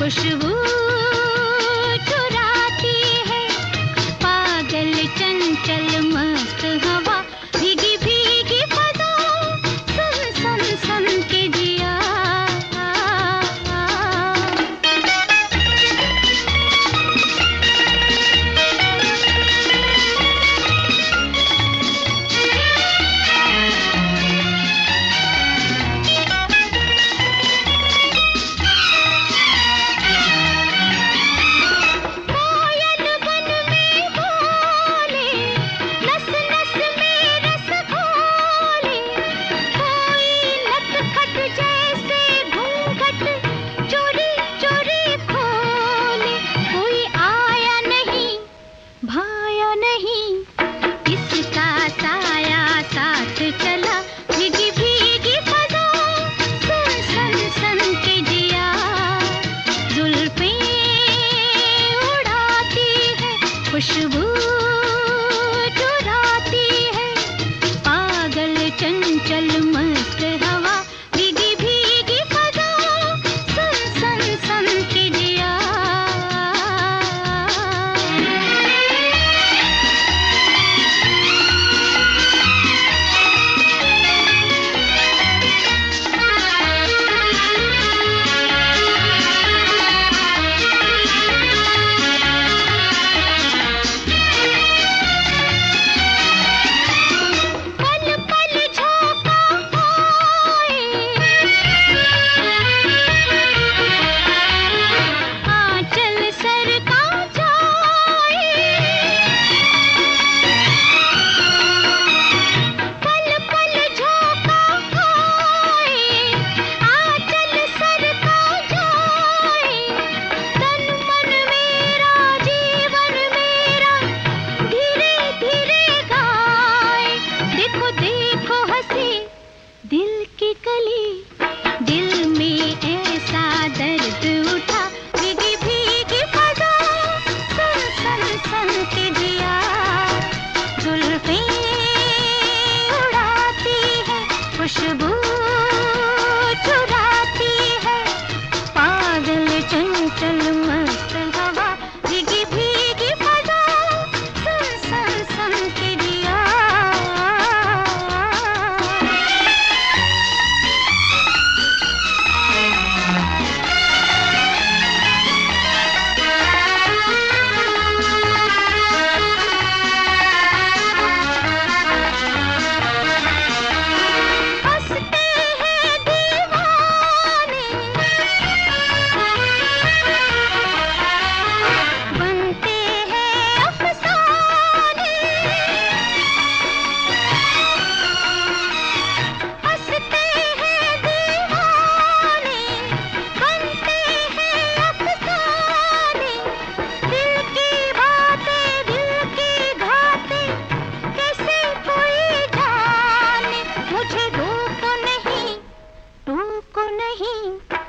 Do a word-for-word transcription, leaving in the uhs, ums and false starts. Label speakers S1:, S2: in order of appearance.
S1: खुशबू चुराती है, पागल चंचल मस्त हवा, भीगी भीगी फजा, सन सन सन के जिया। खुशबू चुराती है, पागल चंचल मस्त हवा, भीगी भीगी फजा, सन सन सन के जिया। दिल की कली, दिल में ऐसा दर्द उठा, भीगी भीगी फजा, सन सन सन के जिया। जुल्फें उड़ाती है, खुशबू चुराती है, पागल चंचल मस्त हवा, भीगी भीगी फजा, सन सन सन के जिया। नहीं